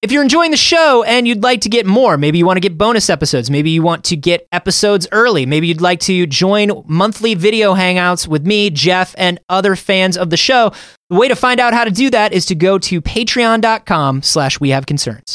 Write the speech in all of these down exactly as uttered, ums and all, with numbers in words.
If you're enjoying the show and you'd like to get more, maybe you want to get bonus episodes, maybe you want to get episodes early, maybe you'd like to join monthly video hangouts with me, Jeff, and other fans of the show, the way to find out how to do that is to go to patreon.com slash we have concerns.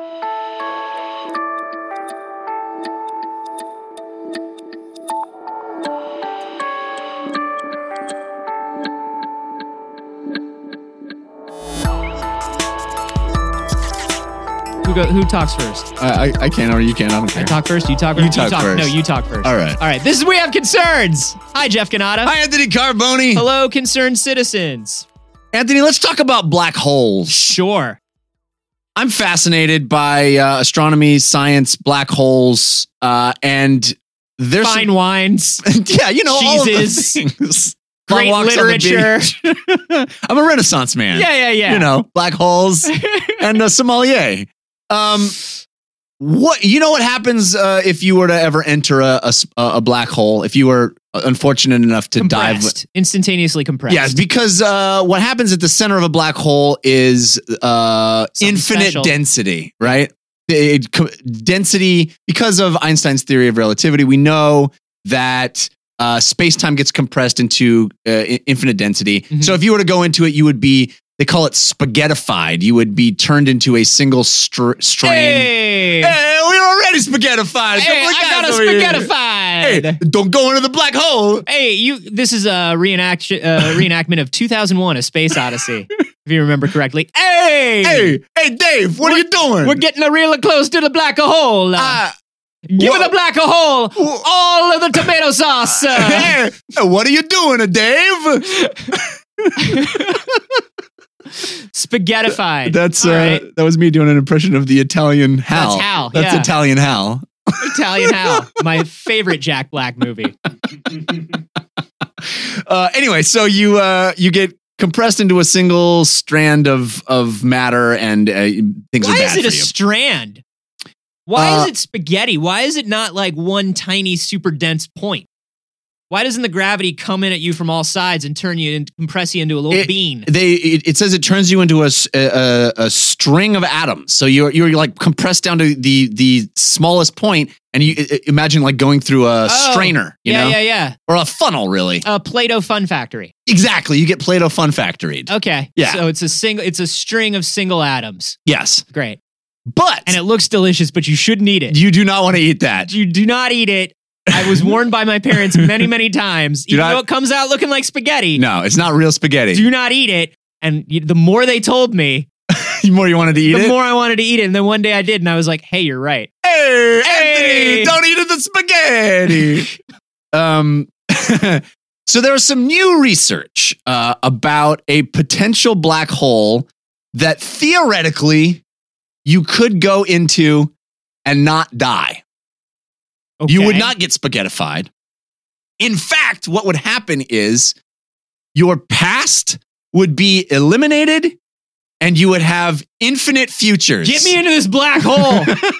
Who, go, who talks first? I, I I can't, or you can. I don't care. I talk first. You talk first. You talk first. No, you talk first. All right. All right. This is We Have Concerns. Hi, Jeff Cannata. Hi, Anthony Carboni. Hello, concerned citizens. Anthony, let's talk about black holes. Sure. I'm fascinated by uh, astronomy, science, black holes, uh, and there's Fine some, wines. yeah, you know, cheeses, all of the things. Great Long walks on the literature. beach. I'm a Renaissance man. Yeah, yeah, yeah. You know, black holes and a sommelier. Um, what you know what happens uh, if you were to ever enter a, a, a black hole? If you were unfortunate enough to compressed. dive, instantaneously compressed. yes, because uh, what happens at the center of a black hole is uh, infinite special. density, right? It, co- density because of Einstein's theory of relativity. We know that uh, space-time gets compressed into uh, i- infinite density. Mhm. So if you were to go into it, you would be. They call it spaghettified. You would be turned into a single str- strain. Hey, Hey, we're already spaghettified. Hey, Couple of I guys got a over here. spaghettified. Hey, don't go into the black hole. Hey, you. This is a reenact uh, reenactment of two thousand one: A Space Odyssey, if you remember correctly. Hey, Hey, hey, Dave, what are you doing? we're getting real close to the black hole. Uh, Uh, Give what- me the black hole. Wha- All of the tomato sauce. Uh, hey, what are you doing, uh, Dave? Spaghettified. That's All uh, right. that was me doing an impression of the Italian Hal. That's Hal, That's yeah. Italian Hal. Italian Hal, my favorite Jack Black movie. Uh, anyway, so you uh, you get compressed into a single strand of of matter, and uh, things Why are bad is it for a you. strand? Why Uh, is it spaghetti? Why is it not like one tiny super dense point? Why doesn't the gravity come in at you from all sides and turn you and compress you into a little It- bean? They it, it says it turns you into a, s- a, a- a string of atoms. So you're you're like compressed down to the the smallest point, and you i- imagine like going through a Oh, strainer, you yeah, know, yeah, yeah. or a funnel, really. A Play-Doh Fun Factory. Exactly. You get Play-Doh Fun Factoried. Okay. Yeah. So it's a single. It's a string of single atoms. Yes, Great. but And it looks delicious, but you shouldn't eat it. you do not want to eat that. You do not eat it. I was warned by my parents many, many times. Even not- though it comes out looking like spaghetti, No, it's not real spaghetti. do not eat it. And you, the more they told me, the more you wanted to eat the it. more I wanted to eat it. And then one day I did, and I was like, "Hey, you're right." Hey, Hey! Anthony, don't eat it, the spaghetti. um, so there was some new research uh, about a potential black hole that theoretically you could go into and not die. You would Okay. not get spaghettified. In fact, what would happen is your past would be eliminated and you would have infinite futures. Get me into this black hole.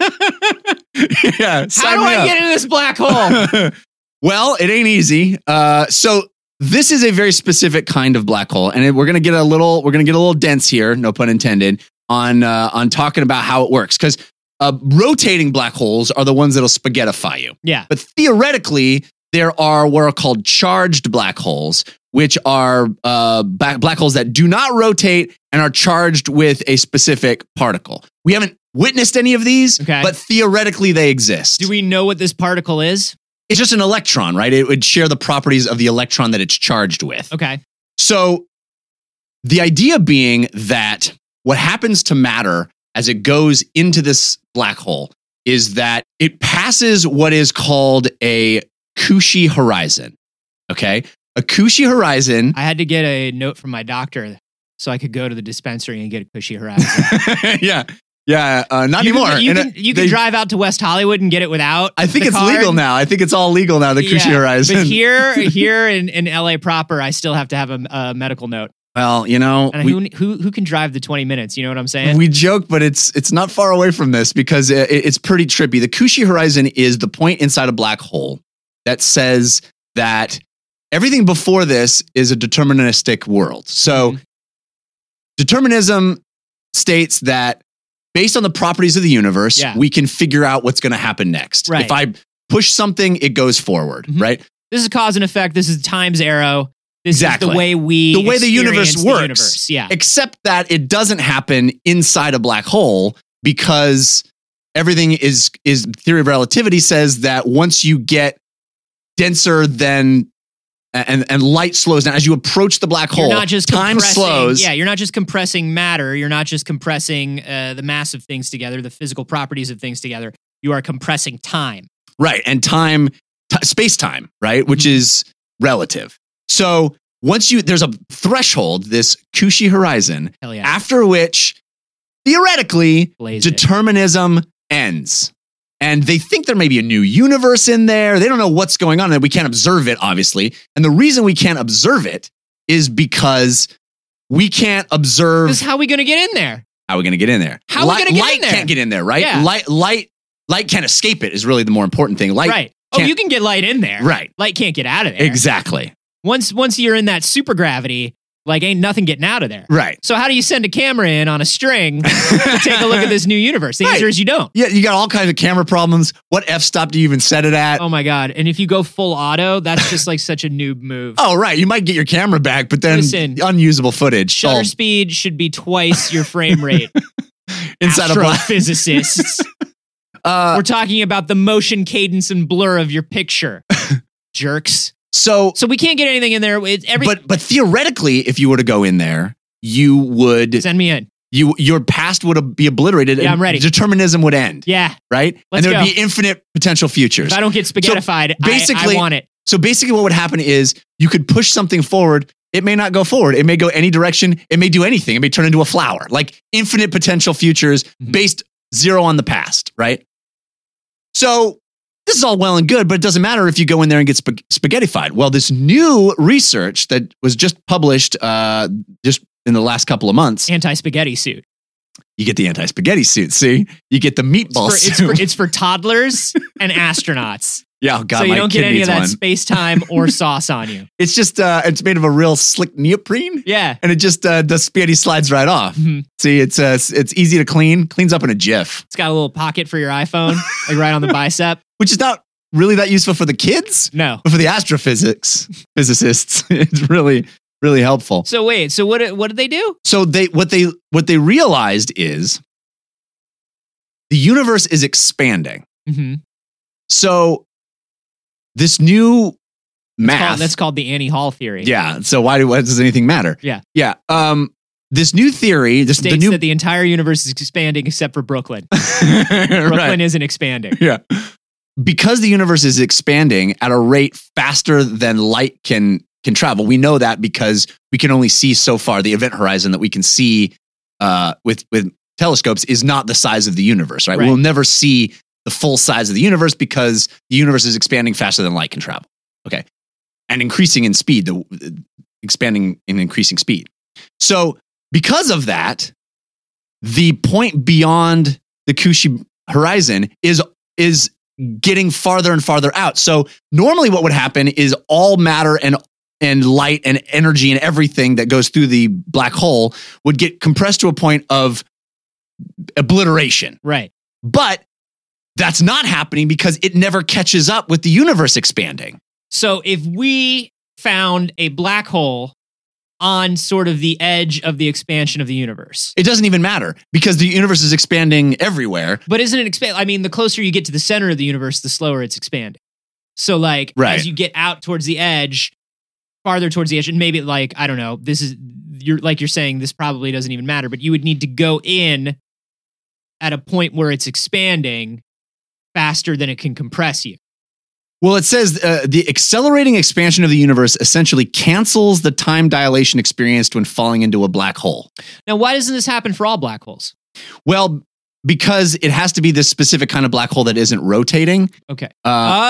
yeah. How sign do me I up. get into this black hole? Well, it ain't easy. Uh, so this is a very specific kind of black hole, and it- we're gonna get a little, we're gonna get a little dense here, no pun intended, on uh, on talking about how it works. Because uh, rotating black holes are the ones that'll spaghettify you. Yeah. But theoretically, there are what are called charged black holes, which are uh, black, black holes that do not rotate and are charged with a specific particle. We haven't witnessed any of these, Okay. but theoretically they exist. Do we know what this particle is? It's just an electron, right? It would share the properties of the electron that it's charged with. Okay. So the idea being that what happens to matter as it goes into this black hole is that it passes what is called a Cauchy horizon. Okay? A Cauchy horizon. I had to get a note from my doctor so I could go to the dispensary and get a Cushy Horizon. yeah. Yeah. Uh, not you anymore. Can, you And, can, uh, you can they- drive out to West Hollywood and get it without. I think the it's card. legal now. I think it's all legal now, the Cauchy Yeah, horizon. But here, here in, in L A proper, I still have to have a, a medical note. well, you know, And we, who, who who can drive the twenty minutes? You know what I'm saying? we joke, but it's it's not far away from this because it, it's pretty trippy. The Cauchy horizon is the point inside a black hole that says that everything before this is a deterministic world. So Mhm. determinism states that based on the properties of the universe, Yeah. we can figure out what's going to happen next. Right. If I push something, it goes forward, Mhm. right? This is cause and effect. This is time's arrow. This Exactly. is the way we The way the universe experience works. the universe. Yeah. Except that it doesn't happen inside a black hole because everything is is theory of relativity says that once you get denser than and and light slows down as you approach the black hole, You're not just time compressing- slows. Yeah, you're not just compressing matter. You're not just compressing uh, the mass of things together, the physical properties of things together. You are compressing time. Right. And time, t- space time, right? Which Mhm. is relative. So once you, there's a threshold, this Cauchy horizon, Hell yeah. after which theoretically Blaze it. determinism ends. And they think there may be a new universe in there. They don't know what's going on and we can't observe it, obviously. And the reason we can't observe it is because we can't observe. This is how we going to get in there? How are we going to get in there? How are we light, gonna get in light there? can't get in there, right? Yeah. Light, light, light can't escape it is really the more important thing. Light, right. Oh, can't- you can get light in there. Right. Light can't get out of there. Exactly. Once once you're in that supergravity, like ain't nothing getting out of there. Right. So how do you send a camera in on a string to take a look at this new universe? The Right. answer is you don't. Yeah, you got all kinds of camera problems. What f-stop do you even set it at? Oh my God. And if you go full auto, that's just like such a noob move. Oh, right. You might get your camera back, but then Listen, unusable footage. Shutter all speed should be twice your frame rate. inside a black. Astrophysicists. Uh, We're talking about the motion, cadence, and blur of your picture. Jerks. so, So we can't get anything in there. It's every but but theoretically, if you were to go in there, you would send me in. you your past would be obliterated. Yeah, and I'm ready. Determinism would end. Yeah. Right. Let's and there would go. be infinite potential futures. If I don't get spaghettified, I- basically- I, want it. So basically, what would happen is you could push something forward. It may not go forward. It may go any direction. It may do anything. It may turn into a flower. Like infinite potential futures Mhm. based zero on the past, right? So this is all well and good, but it doesn't matter if you go in there and get spag- spaghettified. Well, this new research that was just published uh, just in the last couple of months, Anti-spaghetti suit. you get the anti-spaghetti suit. See, you get the meatball It's for, it's, suit. for, it's for toddlers and astronauts. yeah, oh God, so you my don't kid get any of needs that one. space time or sauce on you. It's just uh, it's made of a real slick neoprene. Yeah. And it just uh, the spaghetti slides right off. Mhm. See, it's uh, it's easy to clean, cleans up in a jiff, It's got a little pocket for your iPhone, like right on the bicep. which is not really that useful for the kids, No. but for the astrophysics physicists, it's really really helpful. So wait, so what what did they do? So they what they what they realized is the universe is expanding. Mm-hmm. So this new math That's called the Annie Hall theory. yeah. So why do why does anything matter? Yeah. Yeah. Um, this new theory, this States the new that the entire universe is expanding except for Brooklyn. Brooklyn right. isn't expanding. Yeah. Because the universe is expanding at a rate faster than light can can travel. We know that because we can only see so far. The event horizon that we can see uh, with with telescopes is not the size of the universe, right? Right. We'll never see the full size of the universe because the universe is expanding faster than light can travel. Okay. And increasing in speed, the the expanding in increasing speed. So because of that, the point beyond the Cauchy horizon is is getting farther and farther out. So normally what would happen is all matter and and light and energy and everything that goes through the black hole would get compressed to a point of obliteration. Right. But that's not happening because it never catches up with the universe expanding. So if we found a black hole on sort of the edge of the expansion of the universe. It doesn't even matter because the universe is expanding everywhere. But isn't it expand? I mean, the closer you get to the center of the universe, the slower it's expanding. So like Right. as you get out towards the edge, farther towards the edge, and maybe like, I don't know, this is you're like you're saying this probably doesn't even matter, but you would need to go in at a point where it's expanding faster than it can compress you. Well, it says uh, the accelerating expansion of the universe essentially cancels the time dilation experienced when falling into a black hole. Now, why doesn't this happen for all black holes? Well, because it has to be this specific kind of black hole that isn't rotating. Okay. Uh,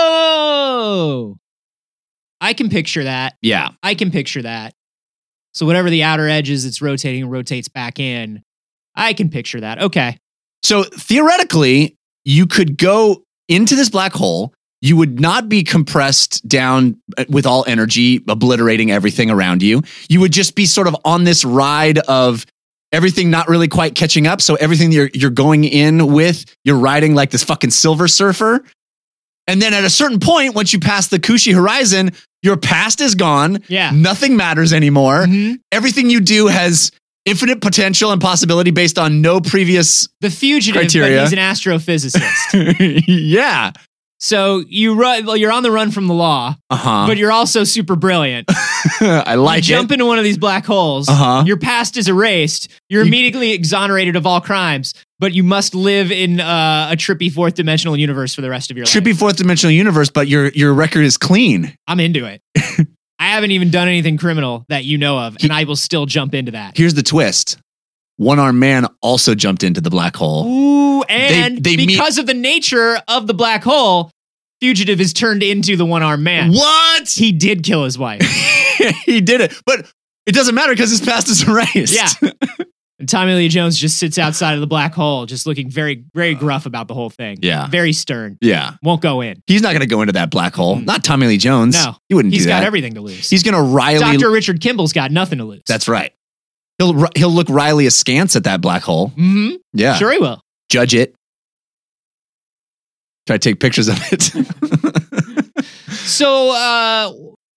Oh, I can picture that. yeah. I can picture that. So whatever the outer edge is, it's rotating, rotates back in. I can picture that. Okay. So theoretically, you could go into this black hole. You would not be compressed down with all energy, obliterating everything around you. You would just be sort of on this ride of everything not really quite catching up. So everything you're you're going in with, you're riding like this fucking Silver Surfer. And then at a certain point, once you pass the Kushi horizon, your past is gone. Yeah. Nothing matters anymore. Mhm. Everything you do has infinite potential and possibility based on no previous. The fugitive, Criteria. but he's an astrophysicist. Yeah. So you run, well, you're on the run from the law, Uh-huh. but you're also super brilliant. I like you jump it. into one of these black holes. Uh-huh. Your past is erased. You're You- immediately exonerated of all crimes, but you must live in uh, a trippy fourth dimensional universe for the rest of your life. Trippy fourth dimensional universe, but your your record is clean. I'm into it. I haven't even done anything criminal that you know of, and I will still jump into that. Here's the twist. One-armed man also jumped into the black hole. Ooh, and They- they meet- because of the nature of the black hole, Fugitive is turned into the one-armed man. What? He did kill his wife. He did it. But it doesn't matter because his past is erased. Yeah. And Tommy Lee Jones just sits outside of the black hole, just looking very, very gruff about the whole thing. Yeah. Very stern. Yeah. Won't go in. He's not going to go into that black hole. Not Tommy Lee Jones. No. He wouldn't He's do got that. everything to lose. He's going to Riley. Doctor Richard Kimball's got nothing to lose. That's right. He'll he'll look Riley askance at that black hole. Mm-hmm. Yeah. Sure he will. Judge it. Try to take pictures of it. So, uh,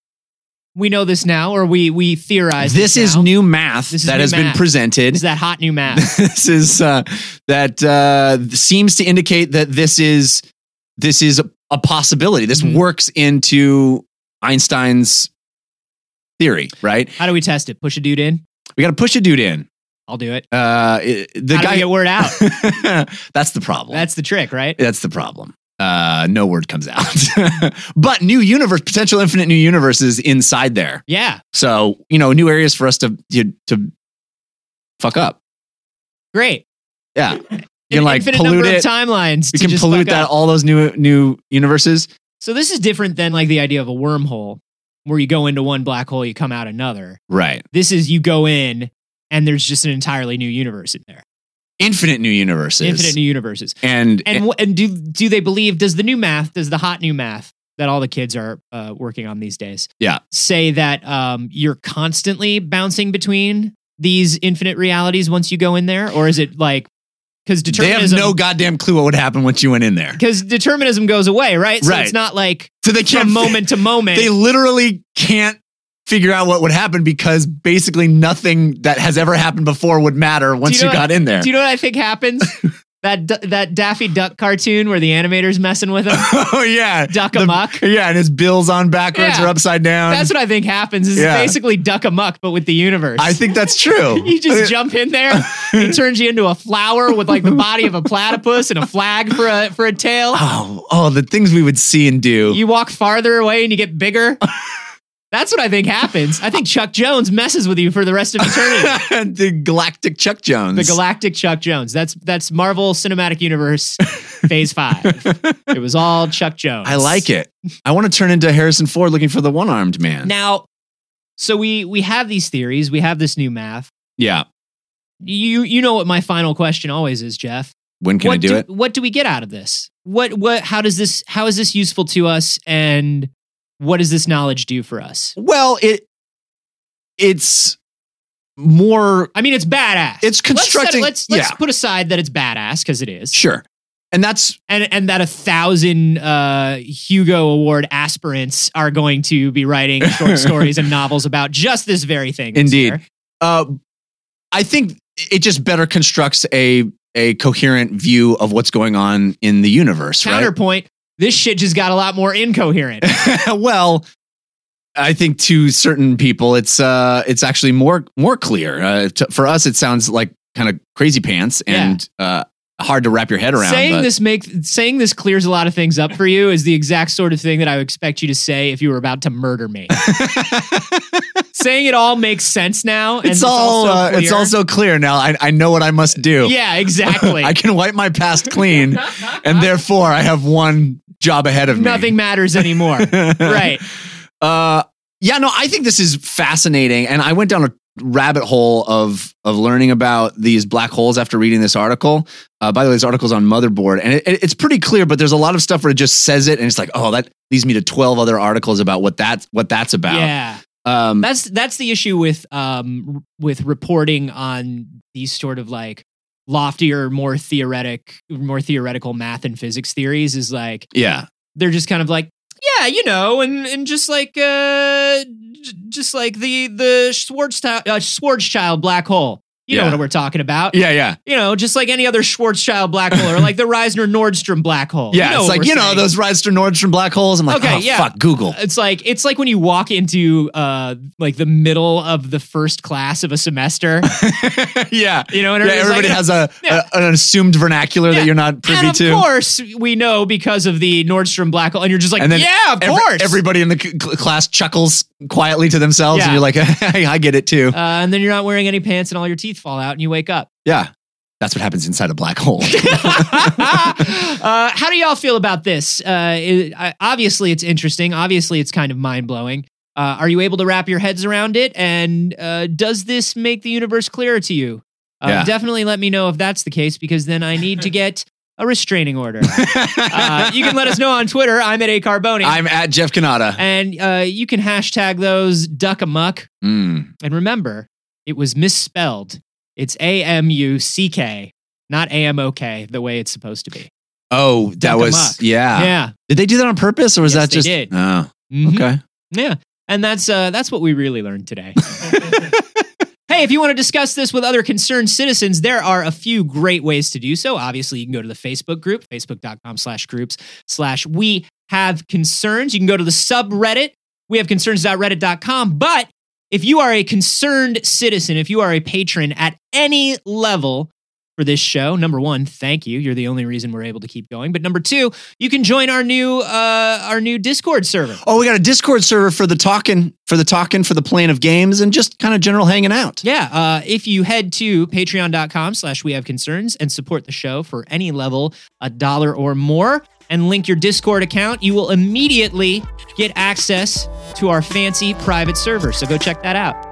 we know this now, or we we theorize This is now. new math This is that new has been math. presented. Is that hot new math? This is uh, that uh, seems to indicate that this is this is a, a possibility. This Mhm. works into Einstein's theory, right? How do we test it? Push a dude in? We got to push a dude in. I'll do it. Uh, it- the How do guy we get word out? that's the problem. That's the trick, right? That's the problem. Uh, no word comes out. But new universe, potential infinite new universes inside there. Yeah. So, you know, new areas for us to to, to fuck up. Great. Yeah. You An can like infinite pollute number it. of timelines. We to can just pollute fuck that up. all those new new universes. So this is different than like the idea of a wormhole, where you go into one black hole, you come out another. Right. This is you go in, and there's just an entirely new universe in there. Infinite new universes. Infinite new universes. and And wh- and do do they believe? Does the new math? Does the hot new math that all the kids are uh, working on these days? Yeah. Say that um, you're constantly bouncing between these infinite realities once you go in there, or is it like because they have determinism? no goddamn clue what would happen once you went in there. Because determinism goes away, right? So Right. it's not like So they can't from moment to moment. They literally can't figure out what would happen because basically nothing that has ever happened before would matter once you you, know got what- in there. Do you know what I think happens? that d- that Daffy Duck cartoon where the animator's messing with him, Oh yeah, duck The- amuck. Yeah, and his bill's on backwards Yeah. or upside down. That's what I think happens. Is Yeah. basically duck amuck, but with the universe. I think that's true. You just jump in there. He turns you into a flower with like the body of a platypus and a flag for a for a tail. Oh, oh, the things we would see and do. You walk farther away and you get bigger. That's what I think happens. I think Chuck Jones messes with you for the rest of eternity. The galactic Chuck Jones. The Galactic Chuck Jones. That's that's Marvel Cinematic Universe Phase Five. It was all Chuck Jones. I like it. I want to turn into Harrison Ford looking for the one-armed man. Now, so we we have these theories. We have this new math. Yeah. You you know what my final question always is, Jeff. When can what I do, it? What do we get out of this? What what? How does this? How is this useful to us? And what does this knowledge do for us? Well, it it's more I mean, it's badass. It's Let's set it- constructing- Let's let's, yeah. put aside that it's badass because it is. sure. And that's And and that a thousand uh, Hugo Award aspirants are going to be writing short stories and novels about just this very thing. this Indeed. year. uh I think it just better constructs a a coherent view of what's going on in the universe, right? Counterpoint: this shit just got a lot more incoherent. Well, I think to certain people, it's uh, it's actually more more clear. Uh, to, for us, it sounds like kind of crazy pants and uh, hard to wrap your head around. saying but- this make saying this clears a lot of things up for you is the exact sort of thing that I would expect you to say if you were about to murder me. Saying it all makes sense now. And it's all also uh, it's clear. also clear now. I I know what I must do. Yeah, exactly. I can wipe my past clean, and therefore I have one job ahead of me. Nothing matters anymore. Right. Uh, yeah, no, I think this is fascinating, and I went down a rabbit hole of of learning about these black holes after reading this article. Uh, by the way, this article's on Motherboard, and it, it- it's pretty clear, but there's a lot of stuff where it just says it, and it's like, oh, that leads me to twelve other articles about what that's what that's about. Yeah. Um, That's that's the issue with um with reporting on these sort of like loftier, more theoretic, more theoretical math and physics theories is like yeah. they're just kind of like, yeah, you know, and and just like uh j- just like the the Schwarzschild, uh, Schwarzschild black hole. You Yeah. know what we're talking about. Yeah, yeah. You know, just like any other Schwarzschild black hole or like the Reisner-Nordstrom black hole. Yeah, you know it's what like, we're you know, saying. those Reisner Nordstrom black holes. I'm like, Okay, oh, yeah. fuck, Google. It's like it's like when you walk into uh like the middle of the first class of a semester. yeah. You know, and Yeah, everybody's everybody like, has a, Yeah. a an assumed vernacular Yeah. that you're not privy and of to. course we know because of the Nordstrom black hole, and you're just like, And then yeah, of Every- course. everybody in the c- cl- class chuckles quietly to themselves, Yeah. and you're like, hey, I get it too. uh, and then you're not wearing any pants, and all your teeth fall out, and you wake up. yeah. That's what happens inside a black hole. uh, how do y'all feel about this? Uh, it, I, obviously, it's interesting. Obviously, it's kind of mind blowing. Uh, are you able to wrap your heads around it? And uh, does this make the universe clearer to you? Uh, Yeah. Definitely let me know if that's the case, because then I need to get a restraining order. uh, you can let us know on Twitter. I'm at A Carboni. I'm at Jeff Kanata. and uh, you can hashtag those duck amuck. Mm. And remember, it was misspelled. It's A M U C K, not A M O K, the way it's supposed to be. Oh, that Duck was, amok. yeah. Yeah. Did they do that on purpose, or was Yes, that they just? did. Oh, Mhm. okay. Yeah. And that's uh, that's what we really learned today. Hey, if you want to discuss this with other concerned citizens, there are a few great ways to do so. Obviously, you can go to the Facebook group, facebook.com slash groups slash we have concerns. You can go to the subreddit, we have concerns dot reddit dot com. But if you are a concerned citizen, if you are a patron at any level for this show, number one, thank you. You're the only reason we're able to keep going. But number two, you can join our new uh, our new Discord server. Oh, we got a Discord server for the talking, for the talking, for the playing of games, and just kind of general hanging out. Yeah, uh, if you head to patreon.com slash we have concerns and support the show for any level, a dollar or more, and link your Discord account, you will immediately get access to our fancy private server. So go check that out.